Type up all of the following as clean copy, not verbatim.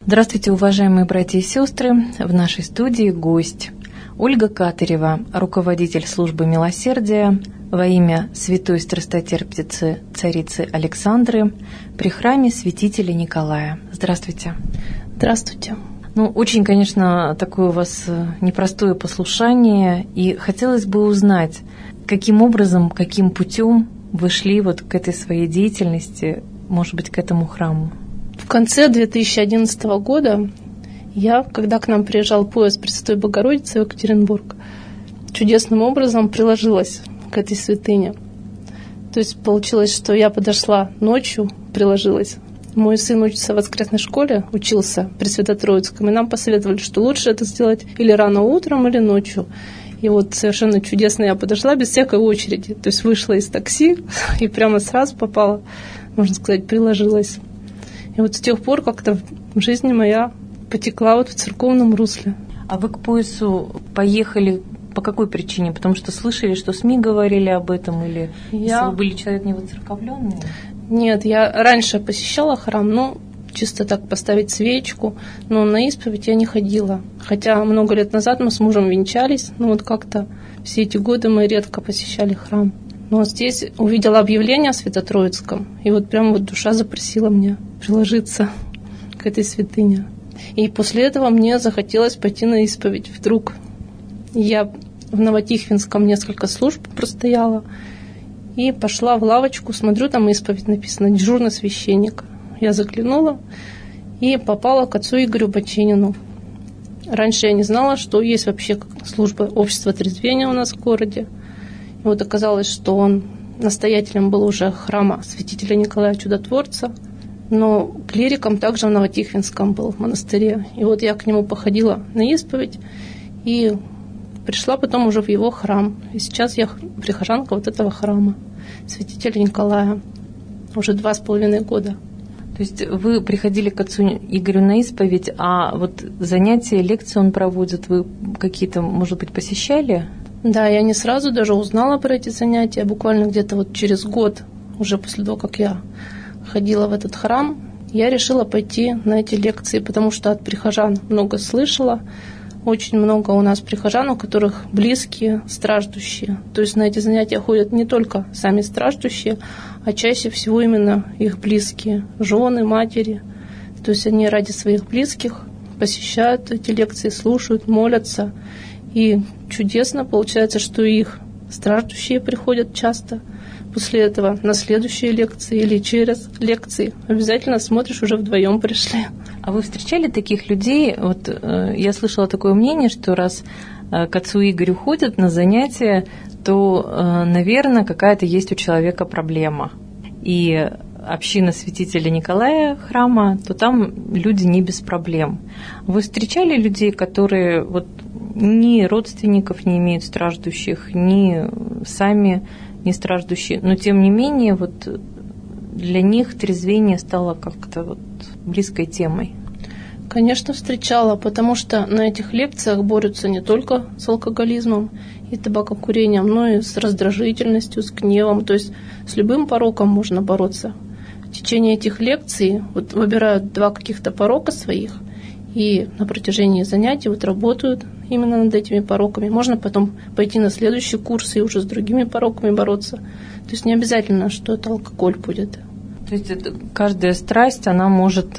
Здравствуйте, уважаемые братья и сестры! В нашей студии гость Ольга Катырева, руководитель службы милосердия во имя святой страстотерпицы царицы Александры при храме святителя Николая. Здравствуйте! Здравствуйте! Очень, конечно, такое у вас непростое послушание, и хотелось бы узнать, каким образом, каким путем вы шли к этой своей деятельности, может быть, к этому храму. В конце 2011 года когда к нам приезжал поезд Пресвятой Богородицы в Екатеринбург, чудесным образом приложилась к этой святыне. То есть получилось, что я подошла ночью, приложилась. Мой сын учится в воскресной школе, учился при Свято-Троицком, и нам посоветовали, что лучше это сделать или рано утром, или ночью. И совершенно чудесно я подошла без всякой очереди. То есть вышла из такси и прямо сразу попала, можно сказать, приложилась. И с тех пор как-то жизнь моя потекла в церковном русле. А вы к поясу поехали по какой причине? Потому что слышали, что СМИ говорили об этом, или если вы были человек невоцерковленный? Нет, я раньше посещала храм, чисто так поставить свечку, но на исповедь я не ходила. Хотя много лет назад мы с мужем венчались, как-то все эти годы мы редко посещали храм. Но здесь увидела объявление о Свято-Троицком, и прям душа запросила мне приложиться к этой святыне. И после этого мне захотелось пойти на исповедь вдруг. Я в Новотихвинском несколько служб простояла, и пошла в лавочку, смотрю, там исповедь написано, дежурный священник. Я заглянула и попала к отцу Игорю Бочинину. Раньше я не знала, что есть вообще служба общества трезвения у нас в городе. И оказалось, что он настоятелем был уже храма святителя Николая Чудотворца, но клириком также в Новотихвинском был в монастыре. И я к нему походила на исповедь и пришла потом уже в его храм. И сейчас я прихожанка этого храма святителя Николая уже 2,5 года. То есть вы приходили к отцу Игорю на исповедь, а занятия, лекции он проводит, вы какие-то, может быть, посещали? Да, я не сразу даже узнала про эти занятия, буквально где-то через год, уже после того, как я ходила в этот храм, я решила пойти на эти лекции, потому что от прихожан много слышала. Очень много у нас прихожан, у которых близкие, страждущие. То есть на эти занятия ходят не только сами страждущие, а чаще всего именно их близкие, жены, матери. То есть они ради своих близких посещают эти лекции, слушают, молятся. И чудесно получается, что их страждущие приходят часто. После этого на следующие лекции или через лекции обязательно смотришь, уже вдвоем пришли. А вы встречали таких людей? Я слышала такое мнение, что раз к отцу Игорю ходят на занятия, то, наверное, какая-то есть у человека проблема. И община святителя Николая храма, то там люди не без проблем. Вы встречали людей, которые ни родственников не имеют страждущих, ни сами не страждущие, но тем не менее для них трезвение стало как-то близкой темой? Конечно, встречала, потому что на этих лекциях борются не только с алкоголизмом и табакокурением, но и с раздражительностью, с гневом, то есть с любым пороком можно бороться. В течение этих лекций выбирают 2 каких-то порока своих, и на протяжении занятий работают именно над этими пороками. Можно потом пойти на следующий курс и уже с другими пороками бороться. То есть не обязательно, что это алкоголь будет. То есть каждая страсть, она может,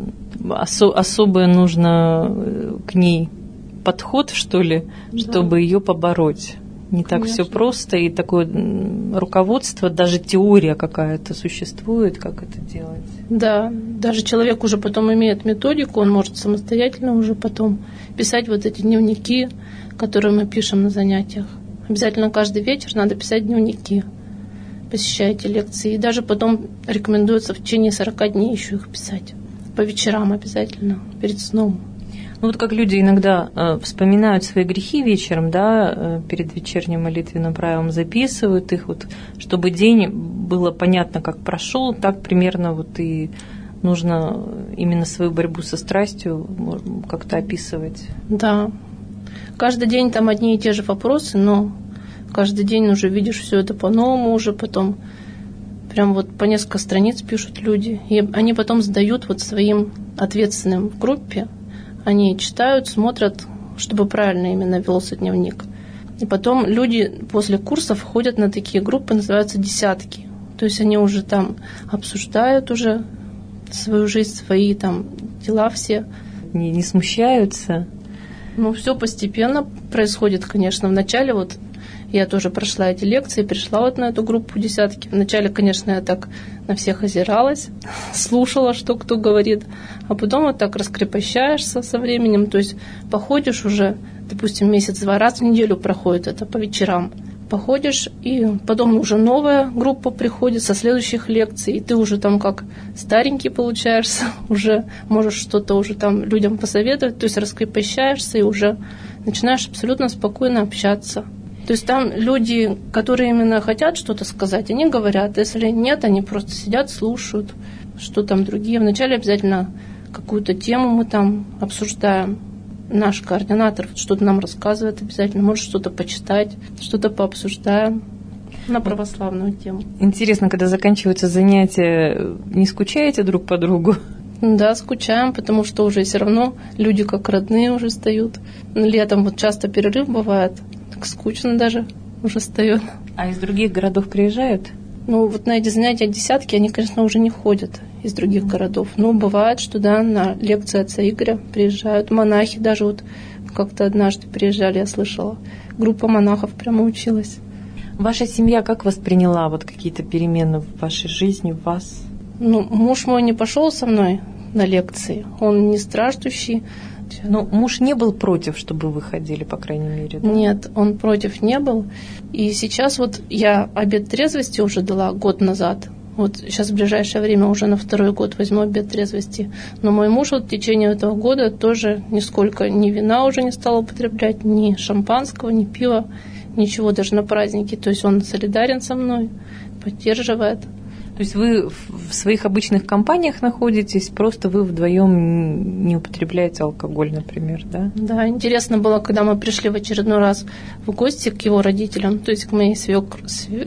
особо нужно к ней подход, что ли, да, чтобы ее побороть. Не так все просто, и такое руководство, даже теория какая-то существует, как это делать. Да, даже человек уже потом имеет методику, он может самостоятельно уже потом писать эти дневники, которые мы пишем на занятиях. Обязательно каждый вечер надо писать дневники, посещая эти лекции. И даже потом рекомендуется в течение 40 дней еще их писать. По вечерам обязательно, перед сном. Как люди иногда вспоминают свои грехи вечером, да, перед вечерним молитвенным правилом записывают их, чтобы день было понятно, как прошел, так примерно и нужно именно свою борьбу со страстью как-то описывать. Да, каждый день там одни и те же вопросы, но каждый день уже видишь все это по-новому, уже потом прям по несколько страниц пишут люди, и они потом сдают своим ответственным в группе, они читают, смотрят, чтобы правильно именно велся дневник. И потом люди после курсов ходят на такие группы, называются десятки. То есть они уже там обсуждают уже свою жизнь, свои там дела все. Не смущаются? Ну, все постепенно происходит, конечно. Вначале вот я тоже прошла эти лекции, пришла вот на эту группу десятки. Вначале, конечно, я так на всех озиралась, слушала, что кто говорит, а потом вот так раскрепощаешься со временем, то есть походишь уже, допустим, месяц-два раз в неделю проходит это по вечерам. Походишь, и потом уже новая группа приходит со следующих лекций, и ты уже там как старенький получаешься, уже можешь что-то уже там людям посоветовать, то есть раскрепощаешься и уже начинаешь абсолютно спокойно общаться. То есть там люди, которые именно хотят что-то сказать, они говорят, если нет, они просто сидят, слушают, что там другие. Вначале обязательно какую-то тему мы там обсуждаем. Наш координатор что-то нам рассказывает обязательно, может что-то почитать, что-то пообсуждаем на православную тему. Интересно, когда заканчиваются занятия, не скучаете друг по другу? Да, скучаем, потому что уже все равно люди как родные уже встают. Летом вот часто перерыв бывает, так скучно даже уже встает. А из других городов приезжают? Ну, вот на эти занятия десятки, они, конечно, уже не ходят из других городов. Но бывает, что, да, на лекции отца Игоря приезжают монахи. Даже вот как-то однажды приезжали, я слышала. Группа монахов прямо училась. Ваша семья как восприняла вот какие-то перемены в вашей жизни, в вас? Ну, муж мой не пошел со мной на лекции. Он не страждущий. Но муж не был против, чтобы вы ходили, по крайней мере, да? Нет, он против не был. И сейчас вот я обет трезвости уже дала год назад. Вот сейчас в ближайшее время уже на 2-й год возьму обет трезвости. Но мой муж вот в течение этого года тоже нисколько ни вина уже не стал употреблять, ни шампанского, ни пива, ничего даже на праздники. То есть он солидарен со мной, поддерживает. То есть вы в своих обычных компаниях находитесь, просто вы вдвоем не употребляете алкоголь, например, да? Да, интересно было, когда мы пришли в очередной раз в гости к его родителям, то есть к моей свекру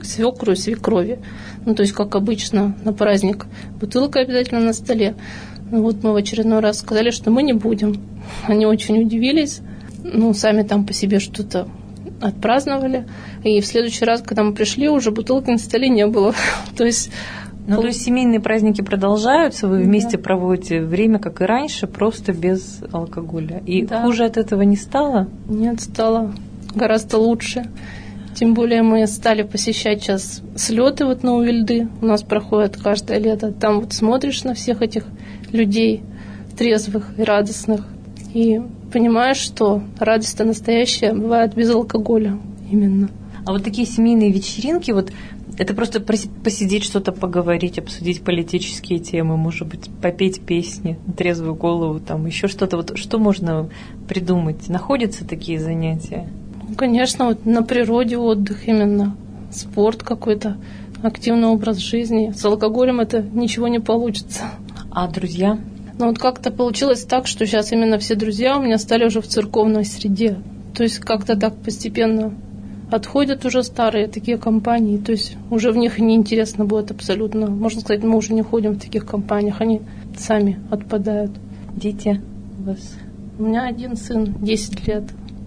и свекрови. Ну, то есть, как обычно, на праздник бутылка обязательно на столе. Ну, вот мы в очередной раз сказали, что мы не будем. Они очень удивились, ну, сами там по себе что-то отпраздновали. И в следующий раз, когда мы пришли, уже бутылки на столе не было. То есть... то есть семейные праздники продолжаются, вы вместе проводите время, как и раньше, просто без алкоголя. И хуже от этого не стало? Нет, стало гораздо лучше. Тем более мы стали посещать сейчас слеты вот на Увильды. У нас проходят каждое лето. Там вот смотришь на всех этих людей трезвых и радостных. И понимаешь, что радость-то настоящая бывает без алкоголя именно. А вот такие семейные вечеринки, вот это просто посидеть, что-то поговорить, обсудить политические темы, может быть, попеть песни, трезвую голову, там еще что-то. Вот что можно придумать? Находятся такие занятия? Ну, конечно, вот на природе отдых именно, спорт какой-то, активный образ жизни. С алкоголем это ничего не получится. А друзья? Ну вот как-то получилось так, что сейчас именно все друзья у меня стали уже в церковной среде. То есть как-то так постепенно отходят уже старые такие компании, то есть уже в них неинтересно будет абсолютно. Можно сказать, мы уже не ходим в таких компаниях, они сами отпадают. Дети у вас? У меня один сын, 10 лет.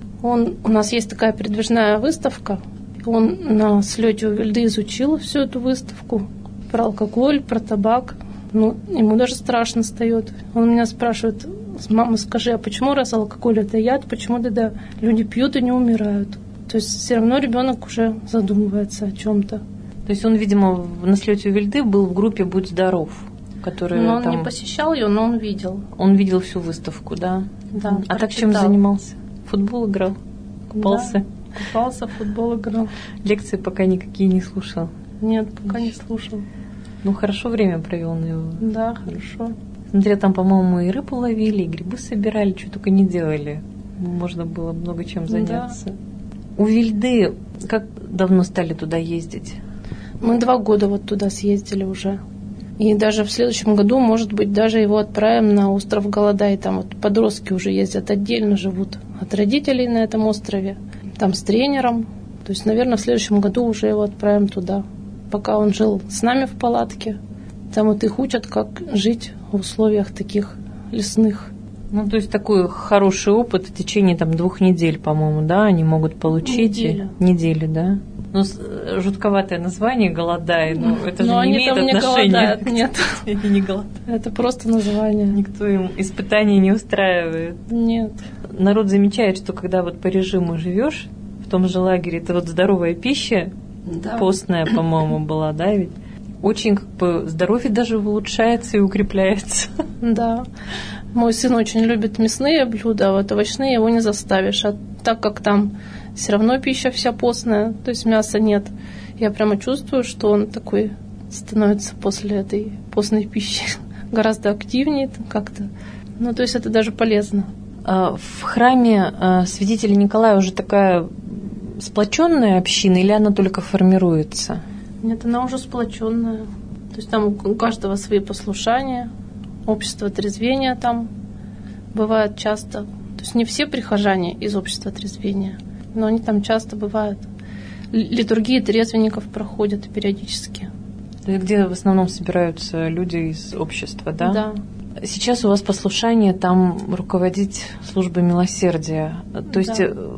У нас есть такая передвижная выставка, он на слете Увильды изучил всю эту выставку про алкоголь, про табак. Ну, ему даже страшно стает. Он меня спрашивает: мама, скажи, а почему, раз алкоголь это яд, почему тогда люди пьют и не умирают? То есть все равно ребенок уже задумывается о чем-то. То есть он, видимо, на слете Увильды был в группе «Будь здоров», которая но он там... не посещал ее, но он видел. Он видел всю выставку, да? Да. А так чем занимался? Футбол играл? Купался? Да, купался, футбол играл. Лекции пока никакие не слушал? Нет, пока не слушал. Ну, хорошо время провел на его. Да, хорошо. Смотря там, по-моему, и рыбу ловили, и грибы собирали, что только не делали. Можно было много чем заняться. Да. Увильды, как давно стали туда ездить? Мы 2 года вот туда съездили уже. И даже в следующем году, может быть, даже его отправим на остров Голодай. Там вот подростки уже ездят, отдельно живут от родителей на этом острове. Там с тренером. То есть, наверное, в следующем году уже его отправим туда. Пока он жил с нами в палатке. Там вот их учат, как жить в условиях таких лесных. Ну, то есть такой хороший опыт в течение 2 недель, по-моему, да, они могут получить. Недели, да. Ну, жутковатое название «Голодай», но это же не имеет отношения. Нет, они не голодают. Это просто название. Никто им испытаний не устраивает. Нет. Народ замечает, что когда вот по режиму живешь в том же лагере, это вот здоровая пища, постная, по-моему, была, да, ведь? Очень здоровье даже улучшается и укрепляется. Да. Мой сын очень любит мясные блюда, а вот овощные его не заставишь. А так как там все равно пища вся постная, то есть мяса нет, я прямо чувствую, что он такой становится после этой постной пищи гораздо активнее как-то. Ну, то есть это даже полезно. В храме святителя Николая уже такая сплоченная община или она только формируется? Нет, она уже сплоченная. То есть там у каждого свои послушания, общество трезвения там бывает часто. То есть не все прихожане из общества трезвения, но они там часто бывают. Литургии трезвенников проходят периодически. Где в основном собираются люди из общества, да? Да. Сейчас у вас послушание там руководить службой милосердия. То есть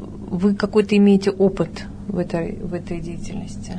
вы какой-то имеете опыт в этой деятельности?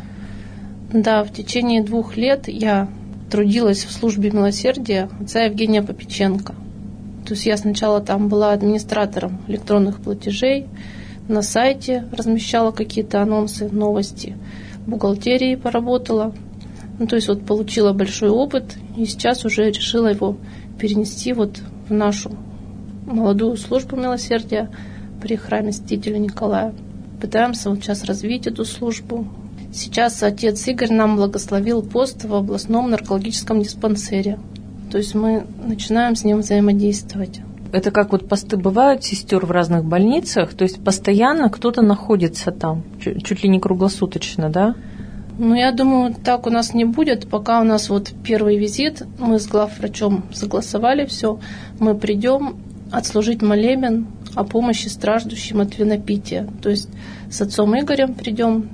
Да, в течение 2 лет я трудилась в службе милосердия отца Евгения Попеченко. То есть я сначала там была администратором электронных платежей, на сайте размещала какие-то анонсы, новости, в бухгалтерии поработала. Ну, то есть вот получила большой опыт, и сейчас уже решила его перенести вот в нашу молодую службу милосердия при храме святителя Николая. Пытаемся вот сейчас развить эту службу. Сейчас отец Игорь нам благословил пост в областном наркологическом диспансере. То есть мы начинаем с ним взаимодействовать. Это как вот посты бывают сестер в разных больницах, то есть постоянно кто-то находится там, чуть ли не круглосуточно, да? Ну, я думаю, так у нас не будет, пока у нас вот первый визит, мы с главврачом согласовали все, мы придем отслужить молебен о помощи страждущим от винопития. То есть с отцом Игорем придем,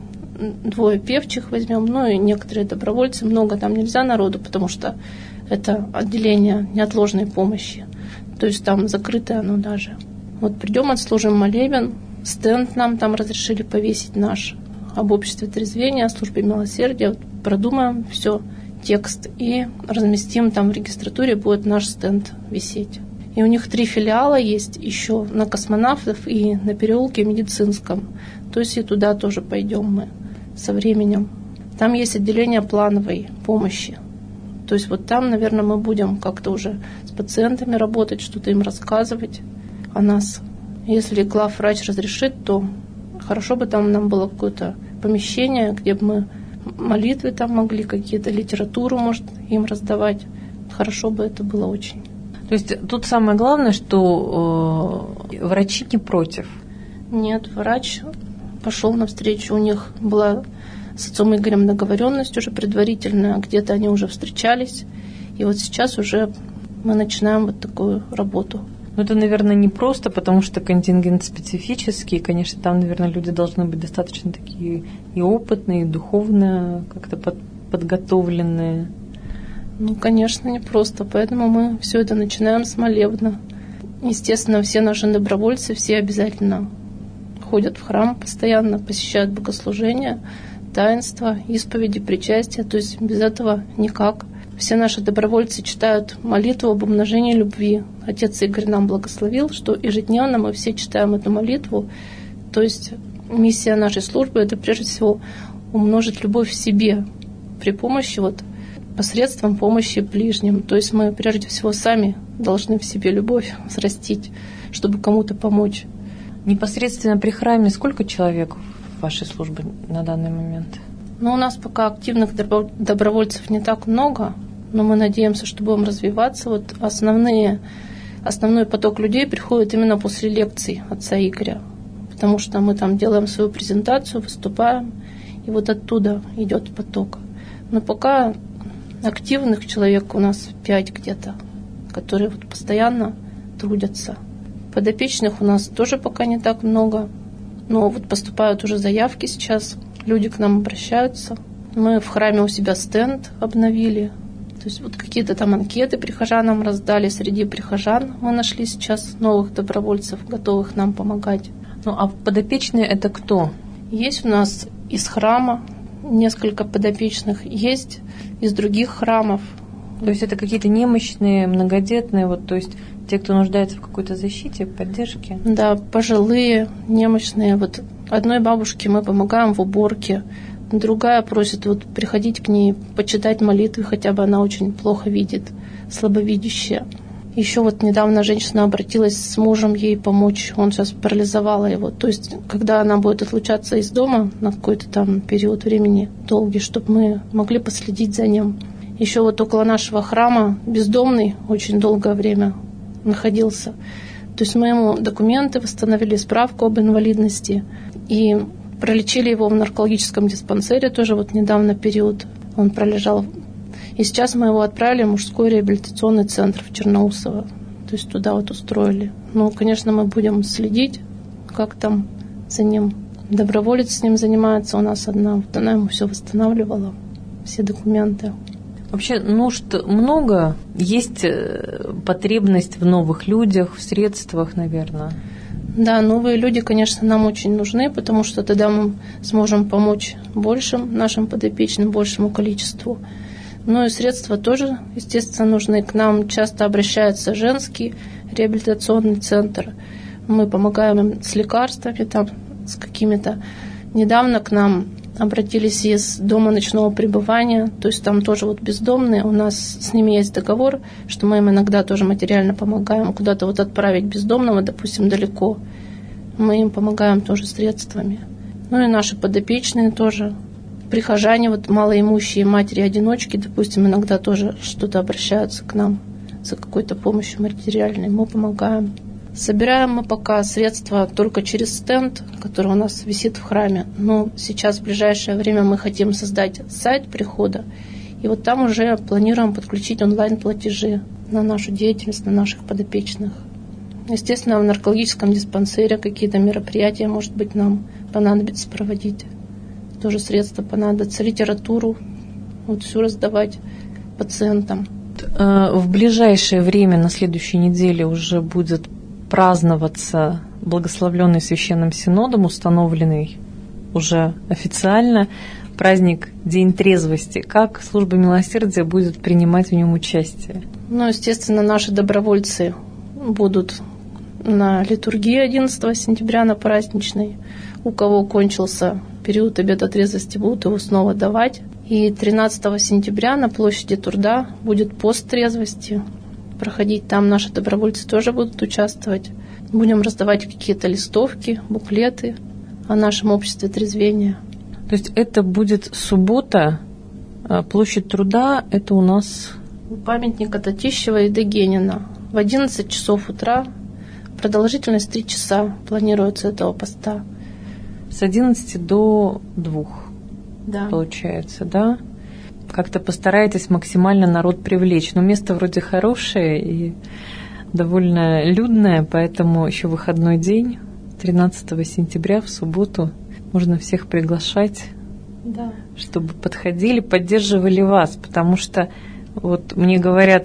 2 певчих возьмем, ну и некоторые добровольцы, много там нельзя народу, потому что это отделение неотложной помощи. То есть там закрытое оно даже. Вот придем, отслужим молебен, стенд нам там разрешили повесить наш об обществе трезвения, о службе милосердия. Вот продумаем все, текст, и разместим там в регистратуре, будет наш стенд висеть. И у них 3 филиала есть еще на Космонавтов и на переулке Медицинском. То есть и туда тоже пойдем мы со временем. Там есть отделение плановой помощи. То есть вот там, наверное, мы будем как-то уже с пациентами работать, что-то им рассказывать о нас. Если главврач разрешит, то хорошо бы там нам было какое-то помещение, где бы мы молитвы там могли, какие-то литературу, может, им раздавать. Хорошо бы это было очень. То есть тут самое главное, что врачи не против. Нет, врач пошел навстречу. У них была с отцом Игорем договоренность уже предварительная, где-то они уже встречались. И вот сейчас уже мы начинаем вот такую работу. Ну, это, наверное, не просто, потому что контингент специфический. Конечно, там, наверное, люди должны быть достаточно такие и опытные, и духовно как-то подготовленные. Ну, конечно, не просто. Поэтому мы все это начинаем с молебна. Естественно, все наши добровольцы, все обязательно ходят в храм постоянно, посещают богослужения, таинства, исповеди, причастия. То есть без этого никак. Все наши добровольцы читают молитву об умножении любви. Отец Игорь нам благословил, что ежедневно мы все читаем эту молитву. То есть миссия нашей службы – это прежде всего умножить любовь в себе при помощи посредством помощи ближним. То есть мы прежде всего сами должны в себе любовь взрастить, чтобы кому-то помочь. Непосредственно при храме сколько человек в вашей службе на данный момент? Ну, у нас пока активных добровольцев не так много, но мы надеемся, что будем развиваться. Основной поток людей приходит именно после лекций отца Игоря, потому что мы там делаем свою презентацию, выступаем, и оттуда идет поток. Но пока активных человек у нас 5 где-то, которые постоянно трудятся. Подопечных у нас тоже пока не так много, но поступают уже заявки сейчас, люди к нам обращаются. Мы в храме у себя стенд обновили, То есть вот какие-то там анкеты прихожанам раздали. Среди прихожан мы нашли сейчас новых добровольцев, готовых нам помогать. Ну, а подопечные это кто? Есть у нас из храма несколько подопечных, есть из других храмов. То есть это какие-то немощные, многодетные, вот, то есть те, кто нуждается в какой-то защите, поддержке? Да, пожилые, немощные. Вот одной бабушке мы помогаем в уборке, другая просит вот приходить к ней, почитать молитвы, хотя бы она очень плохо видит, слабовидящая. Еще вот недавно женщина обратилась с мужем ей помочь, он сейчас парализовала его. То есть, когда она будет отлучаться из дома на какой-то там период времени долгий, чтобы мы могли последить за ним. Еще вот около нашего храма бездомный очень долгое время находился. То есть мы ему документы восстановили, справку об инвалидности и пролечили его в наркологическом диспансере тоже вот недавно период он пролежал. И сейчас мы его отправили в мужской реабилитационный центр в Черноусово. То есть туда вот устроили. Ну, конечно, мы будем следить, как там за ним. Доброволец с ним занимается у нас одна. Вот она ему все восстанавливала, все документы. Вообще нужд много, есть потребность в новых людях, в средствах, наверное. Да, новые люди, конечно, нам очень нужны, потому что тогда мы сможем помочь большим нашим подопечным, большему количеству. Ну и средства тоже, естественно, нужны. К нам часто обращается женский реабилитационный центр. Мы помогаем им с лекарствами, там, с какими-то. Недавно к нам обратились из дома ночного пребывания, то есть там тоже вот бездомные. У нас с ними есть договор, что мы им иногда тоже материально помогаем. Куда-то вот отправить бездомного, допустим, далеко. Мы им помогаем тоже средствами. Ну и наши подопечные тоже. Прихожане, вот малоимущие матери-одиночки, допустим, иногда тоже что-то обращаются к нам за какой-то помощью материальной. Мы помогаем. Собираем мы пока средства только через стенд, который у нас висит в храме. Но сейчас в ближайшее время мы хотим создать сайт прихода. И вот там уже планируем подключить онлайн-платежи на нашу деятельность, на наших подопечных. Естественно, в наркологическом диспансере какие-то мероприятия, может быть, нам понадобится проводить. Тоже средства понадобятся, литературу, вот всю раздавать пациентам. В ближайшее время, на следующей неделе, уже будет праздноваться благословленный Священным Синодом, установленный уже официально праздник День трезвости. Как служба милосердия будет принимать в нем участие? Ну, естественно, наши добровольцы будут на литургии 11 сентября, на праздничной. У кого кончился период обета трезвости, будут его снова давать. И 13 сентября на площади Труда будет пост трезвости проходить. Там наши добровольцы тоже будут участвовать. Будем раздавать какие-то листовки, буклеты о нашем обществе трезвения. То есть это будет суббота, площадь Труда, это у нас... Памятника Татищева и Дегенина. В 11 часов утра, продолжительность 3 часа планируется этого поста. С 11 до 2, да. Получается, да? Как-то постарайтесь максимально народ привлечь. Но место вроде хорошее и довольно людное, поэтому еще выходной день, 13 сентября, в субботу, можно всех приглашать, да, чтобы подходили, поддерживали вас, потому что вот мне говорят,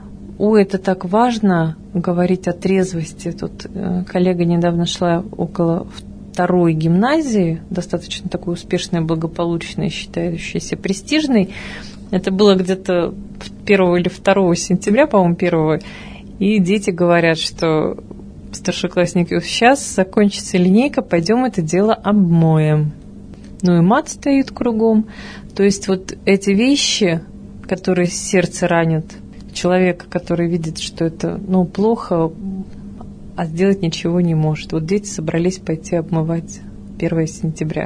это так важно говорить о трезвости. Тут коллега недавно шла около второй гимназии, достаточно такой успешной, благополучной, считающейся престижной. Это было где-то 1 или 2 сентября, по-моему, 1. И дети говорят, что старшеклассники, сейчас закончится линейка, пойдем это дело обмоем. Ну и мат стоит кругом. То есть вот эти вещи, которые сердце ранят человека, который видит, что это плохо, а сделать ничего не может. Вот дети собрались пойти обмывать 1 сентября.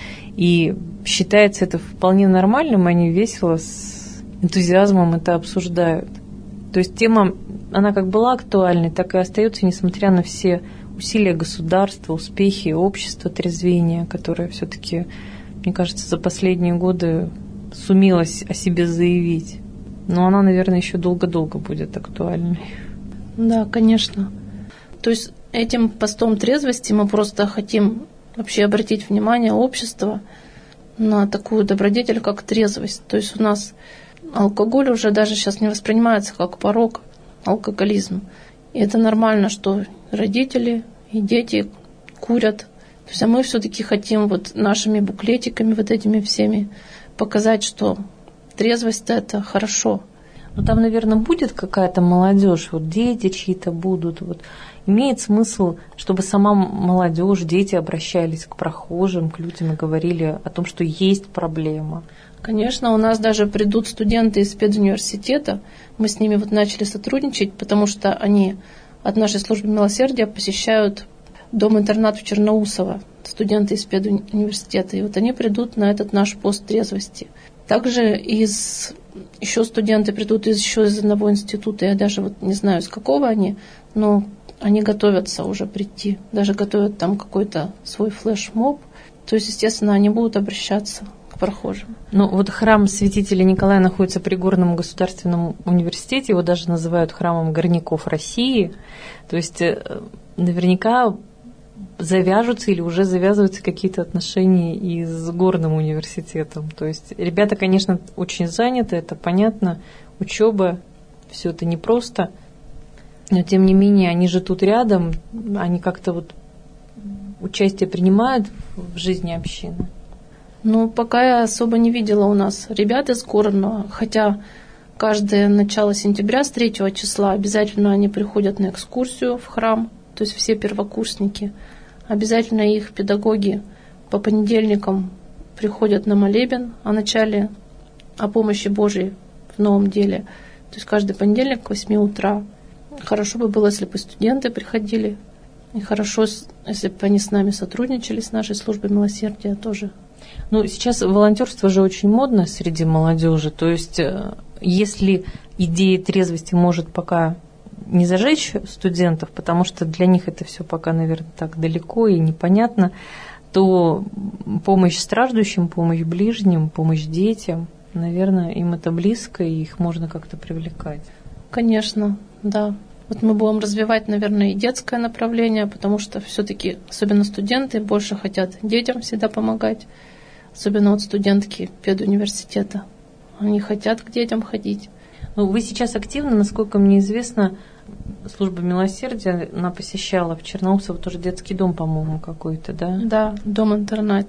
И считается это вполне нормальным, они весело, с энтузиазмом это обсуждают. То есть тема, она как была актуальной, так и остается, несмотря на все усилия государства, успехи общества трезвения, которое все-таки, мне кажется, за последние годы сумелось о себе заявить. Но она, наверное, еще долго-долго будет актуальной. Да, конечно. То есть этим постом трезвости мы просто хотим вообще обратить внимание общества на такую добродетель, как трезвость. То есть у нас алкоголь уже даже сейчас не воспринимается как порок, алкоголизм. И это нормально, что родители и дети курят. То есть, а мы все-таки хотим вот нашими буклетиками, вот этими всеми показать, что трезвость – это хорошо. Ну, там, наверное, будет какая-то молодежь, вот дети чьи-то будут. Вот. Имеет смысл, чтобы сама молодежь, дети обращались к прохожим, к людям и говорили о том, что есть проблема. Конечно, у нас даже придут студенты из педуниверситета. Мы с ними вот начали сотрудничать, потому что они от нашей службы милосердия посещают дом-интернат в Черноусово, студенты из педуниверситета. И вот они придут на этот наш пост трезвости. Также еще студенты придут еще из одного института, я даже вот не знаю, из какого они, но они готовятся уже прийти, даже готовят там какой-то свой флешмоб. То есть, естественно, они будут обращаться к прохожим. Ну, вот храм святителя Николая находится при Горном государственном университете, его даже называют храмом горняков России. То есть, наверняка завяжутся или уже завязываются какие-то отношения и с Горным университетом. То есть ребята, конечно, очень заняты, это понятно, учеба, все это непросто, но тем не менее они же тут рядом, они как-то вот участие принимают в жизни общины. Ну, пока я особо не видела у нас ребят из Горного, хотя каждое начало сентября с 3 числа обязательно они приходят на экскурсию в храм, то есть все первокурсники. Обязательно их педагоги по понедельникам приходят на молебен о помощи Божией в новом деле. То есть каждый понедельник к 8 утра. Хорошо бы было, если бы студенты приходили. И хорошо, если бы они с нами сотрудничали, с нашей службой милосердия тоже. Ну, сейчас волонтерство же очень модно среди молодежи. То есть, если идея трезвости может пока не зажечь студентов, потому что для них это все пока, наверное, так далеко и непонятно, то помощь страждущим, помощь ближним, помощь детям, наверное, им это близко, и их можно как-то привлекать. Конечно, да. Вот мы будем развивать, наверное, и детское направление, потому что все-таки, особенно студенты, больше хотят детям всегда помогать, особенно вот студентки педуниверситета. Они хотят к детям ходить. Ну, вы сейчас активно, насколько мне известно, служба милосердия, она посещала в Черноусово тоже детский дом, по-моему, какой-то, да? Да, дом-интернат.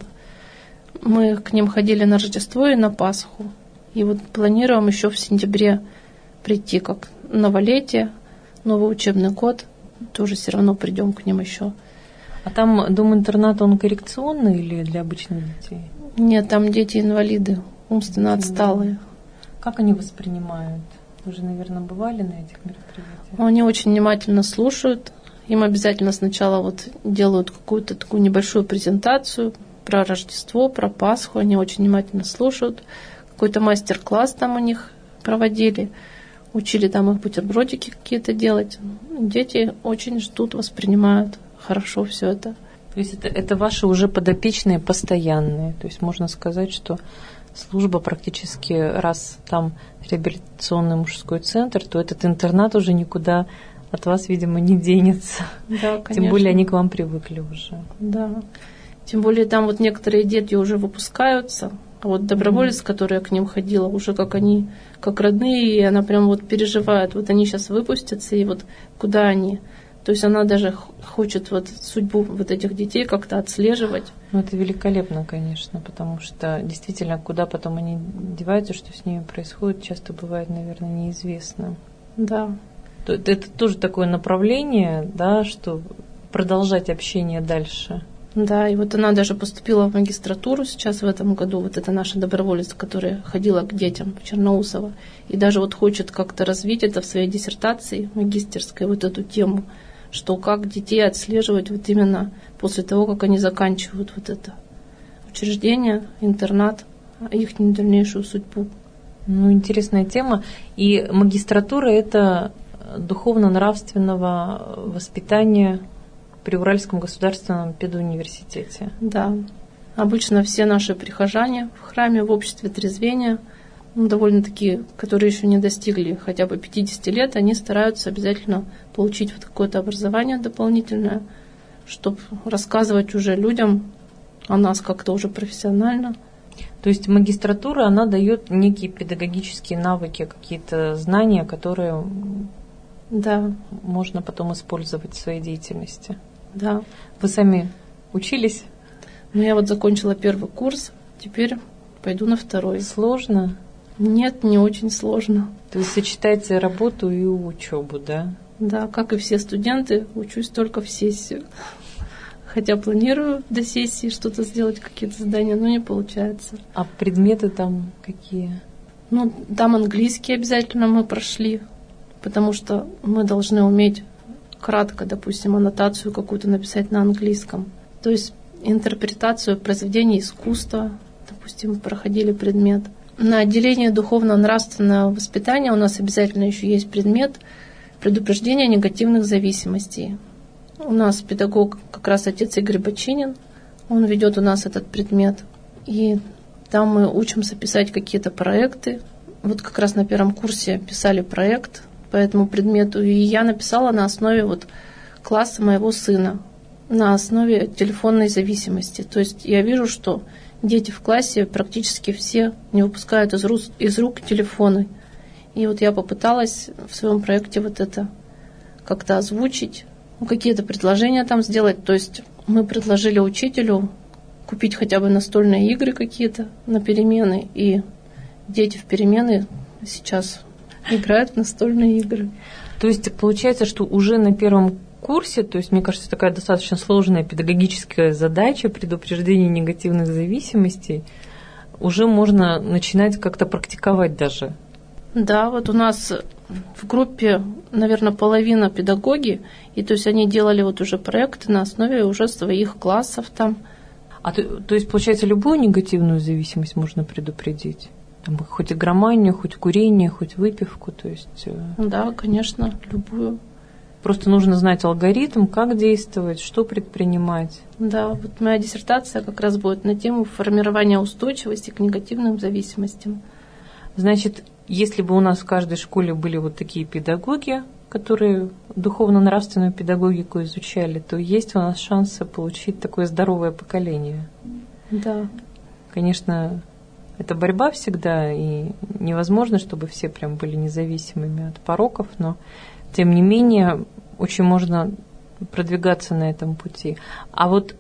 Мы к ним ходили на Рождество и на Пасху. И вот планируем еще в сентябре прийти как новолетие, новый учебный год. Тоже все равно придем к ним еще. А там дом-интернат, он коррекционный или для обычных детей? Нет, там дети-инвалиды, умственно отсталые. Как они воспринимают? Вы же, наверное, бывали на этих мероприятиях? Они очень внимательно слушают. Им обязательно сначала вот делают какую-то такую небольшую презентацию про Рождество, про Пасху. Они очень внимательно слушают. Какой-то мастер-класс там у них проводили. Учили там их бутербродики какие-то делать. Дети очень ждут, воспринимают хорошо все это. То есть это ваши уже подопечные постоянные. То есть можно сказать, что служба практически, раз там реабилитационный мужской центр, то этот интернат уже никуда от вас, видимо, не денется. Да, конечно. Тем более они к вам привыкли уже. Да. Тем более там вот некоторые дети уже выпускаются, а вот доброволец, которая к ним ходила, уже как они, как родные, и она прям вот переживает. Вот они сейчас выпустятся, и вот куда они? То есть она даже хочет вот судьбу вот этих детей как-то отслеживать. Ну, это великолепно, конечно, потому что действительно, куда потом они деваются, что с ними происходит, часто бывает, наверное, неизвестно. Да. Это тоже такое направление, да, что продолжать общение дальше. Да, и вот она даже поступила в магистратуру сейчас в этом году. Вот это наша доброволец, которая ходила к детям в Черноусово. И даже вот хочет как-то развить это в своей диссертации магистерской, вот эту тему, что как детей отслеживать вот именно после того, как они заканчивают вот это учреждение, интернат, их дальнейшую судьбу. Ну, интересная тема. И магистратура – это духовно-нравственного воспитания при Уральском государственном педуниверситете. Да. Обычно все наши прихожане в храме, в обществе трезвения, довольно-таки, которые еще не достигли хотя бы 50 лет, они стараются обязательно получить вот какое-то образование дополнительное, чтобы рассказывать уже людям о нас как-то уже профессионально, То есть магистратура, она дает некие педагогические навыки, какие-то знания, которые можно потом использовать в своей деятельности. Да. Вы сами учились? Ну, я вот закончила первый курс, теперь пойду на второй. Сложно? Нет, не очень сложно. То есть сочетаете работу и учебу, да? Да, как и все студенты, учусь только в сессию. Хотя планирую до сессии что-то сделать, какие-то задания, но не получается. А предметы там какие? Ну, там английский обязательно мы прошли, потому что мы должны уметь кратко, допустим, аннотацию какую-то написать на английском. То есть интерпретацию произведений искусства, допустим, проходили предмет. На отделении духовно-нравственного воспитания у нас обязательно еще есть предмет предупреждения негативных зависимостей. У нас педагог как раз отец Игорь Бочинин, он ведет у нас этот предмет. И там мы учимся писать какие-то проекты. Вот как раз на первом курсе писали проект по этому предмету. И я написала на основе вот класса моего сына, на основе телефонной зависимости. То есть я вижу, что дети в классе практически все не выпускают из рук телефоны. И вот я попыталась в своем проекте вот это как-то озвучить, какие-то предложения там сделать. То есть мы предложили учителю купить хотя бы настольные игры какие-то на перемены. И дети в перемены сейчас играют в настольные игры. То есть получается, что уже на первом курсе, то есть, мне кажется, такая достаточно сложная педагогическая задача предупреждения негативных зависимостей, уже можно начинать как-то практиковать даже. Да, вот у нас в группе, наверное, половина педагоги, и то есть они делали вот уже проекты на основе уже своих классов там. То есть, получается, любую негативную зависимость можно предупредить? Там, хоть игроманию, хоть курение, хоть выпивку, то есть... Да, конечно, любую. Просто нужно знать алгоритм, как действовать, что предпринимать. Да, вот моя диссертация как раз будет на тему формирования устойчивости к негативным зависимостям. Значит, если бы у нас в каждой школе были вот такие педагоги, которые духовно-нравственную педагогику изучали, то есть у нас шансы получить такое здоровое поколение. Да. Конечно, это борьба всегда, и невозможно, чтобы все прям были независимыми от пороков, но тем не менее очень можно продвигаться на этом пути. А вот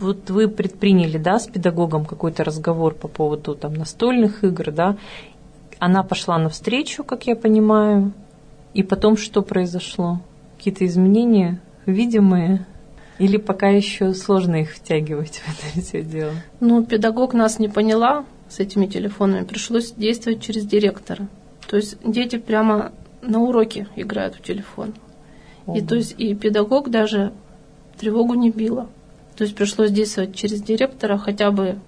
вы предприняли, да, с педагогом какой-то разговор по поводу там настольных игр, да? Она пошла навстречу, как я понимаю, и потом что произошло? Какие-то изменения видимые? Или пока еще сложно их втягивать в это все дело? Ну, педагог нас не поняла с этими телефонами, пришлось действовать через директора. То есть дети прямо на уроке играют в телефон. И то есть и педагог даже тревогу не била. То есть пришлось действовать через директора, хотя бы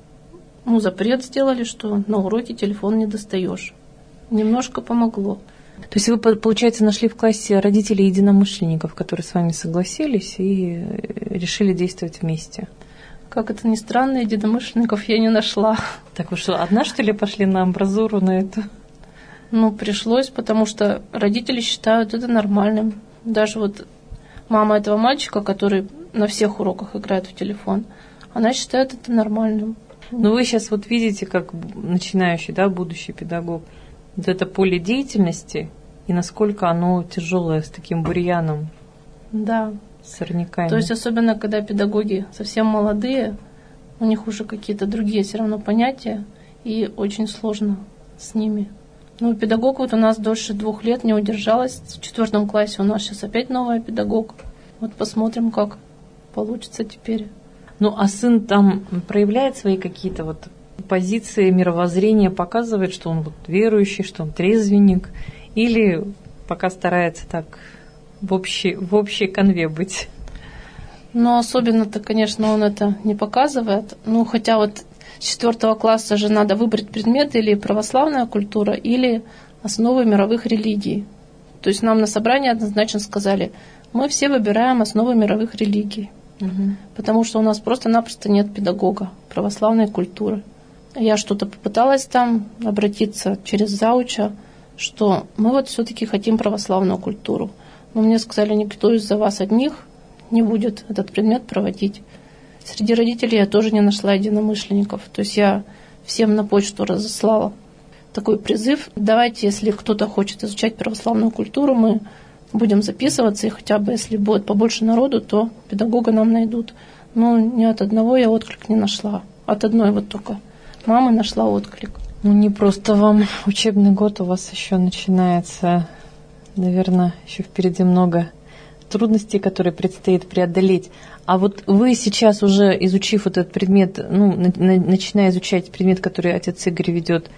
запрет сделали, что на уроке телефон не достаешь. Немножко помогло. То есть вы, получается, нашли в классе родителей единомышленников, которые с вами согласились и решили действовать вместе? Как это ни странно, единомышленников я не нашла. Так вы что, одна, что ли, пошли на амбразуру на это? Ну, пришлось, потому что родители считают это нормальным. Даже вот мама этого мальчика, который на всех уроках играет в телефон, она считает это нормальным. Ну, вы сейчас вот видите, как начинающий, да, будущий педагог, вот это поле деятельности и насколько оно тяжелое с таким бурьяном. Да. Сорняками. То есть особенно, когда педагоги совсем молодые, у них уже какие-то другие все равно понятия, и очень сложно с ними. Ну, педагог вот у нас дольше 2 лет не удержалась. В 4 классе у нас сейчас опять новая педагог. Вот посмотрим, как получится теперь. Ну, а сын там проявляет свои какие-то вот позиции, мировоззрения, показывает, что он вот верующий, что он трезвенник, или пока старается так в общей канве быть? Ну, особенно-то, конечно, он это не показывает. Ну, хотя вот с 4 класса же надо выбрать предмет или православная культура, или основы мировых религий. То есть нам на собрании однозначно сказали, мы все выбираем основы мировых религий, потому что у нас просто-напросто нет педагога православной культуры. Я что-то попыталась там обратиться через зауча, что мы вот все-таки хотим православную культуру. Но мне сказали, никто из-за вас одних не будет этот предмет проводить. Среди родителей я тоже не нашла единомышленников. То есть я всем на почту разослала такой призыв. Давайте, если кто-то хочет изучать православную культуру, мы будем записываться, и хотя бы, если будет побольше народу, то педагога нам найдут. Но ни от одного я отклик не нашла. От одной вот только мамы нашла отклик. Ну, не просто вам учебный год, у вас еще начинается, наверное, еще впереди много трудностей, которые предстоит преодолеть. А вот вы сейчас уже, изучив вот этот предмет, ну, начиная изучать предмет, который отец Игорь ведет,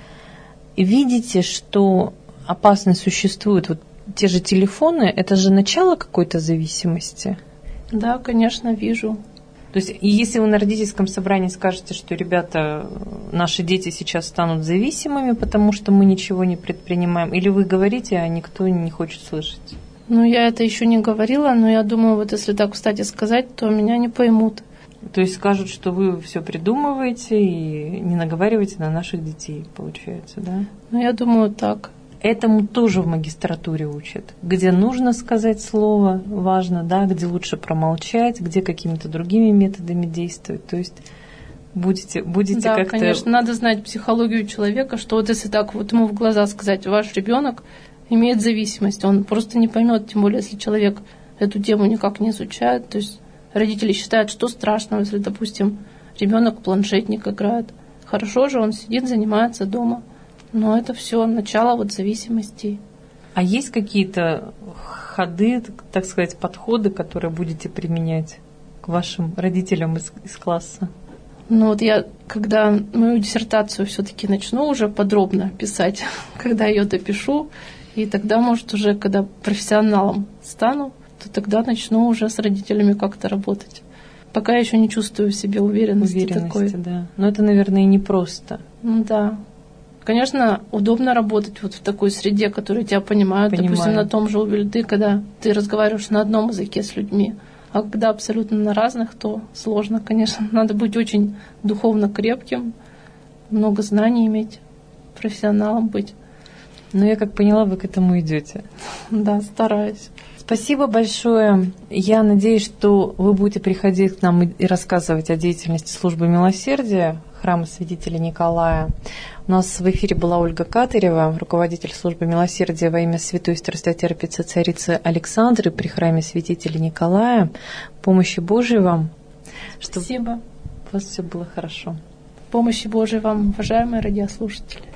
видите, что опасность существует? Вот те же телефоны, это же начало какой-то зависимости? Да, конечно, вижу. То есть, если вы на родительском собрании скажете, что, ребята, наши дети сейчас станут зависимыми, потому что мы ничего не предпринимаем, или вы говорите, а никто не хочет слышать? Ну, я это еще не говорила, но я думаю, вот если так, кстати, сказать, то меня не поймут. То есть скажут, что вы все придумываете и не наговариваете на наших детей, получается, да? Ну, я думаю, так. Этому тоже в магистратуре учат. Где нужно сказать слово, важно, да, где лучше промолчать, где какими-то другими методами действовать. То есть будете да, как-то... Да, конечно, надо знать психологию человека, что вот если так вот ему в глаза сказать, ваш ребенок имеет зависимость, он просто не поймет, тем более, если человек эту тему никак не изучает. То есть родители считают, что страшного, если, допустим, ребенок планшетник играет. Хорошо же, он сидит, занимается дома. Но это все начало вот зависимостей. А есть какие-то ходы, так сказать, подходы, которые будете применять к вашим родителям из класса? Ну вот я, когда мою диссертацию все-таки начну уже подробно писать, когда ее допишу, и тогда, может, уже когда профессионалом стану, то тогда начну уже с родителями как-то работать. Пока я еще не чувствую в себе уверенности такой. Да. Но это, наверное, и непросто. Да. Конечно, удобно работать вот в такой среде, которая тебя понимает. Допустим, на том же УВЛД, когда ты разговариваешь на одном языке с людьми. А когда абсолютно на разных, то сложно, конечно. Надо быть очень духовно крепким, много знаний иметь, профессионалом быть. Но я как поняла, вы к этому идете. Да, стараюсь. Спасибо большое. Я надеюсь, что вы будете приходить к нам и рассказывать о деятельности службы милосердия храма святителя Николая. У нас в эфире была Ольга Катырева, руководитель службы милосердия во имя святой страстотерпицы царицы Александры при храме святителя Николая. Помощи Божией вам. Спасибо. Чтобы у вас все было хорошо. Помощи Божией вам, уважаемые радиослушатели.